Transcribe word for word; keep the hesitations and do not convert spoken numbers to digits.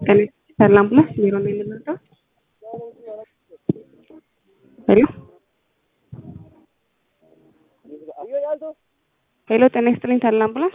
ሰላም ብለሽ ቢሮ ነው የምንመጣው። ሄሎ ሄሎ፣ ጤና ይስጥልኝ። ሰላም ብለሽ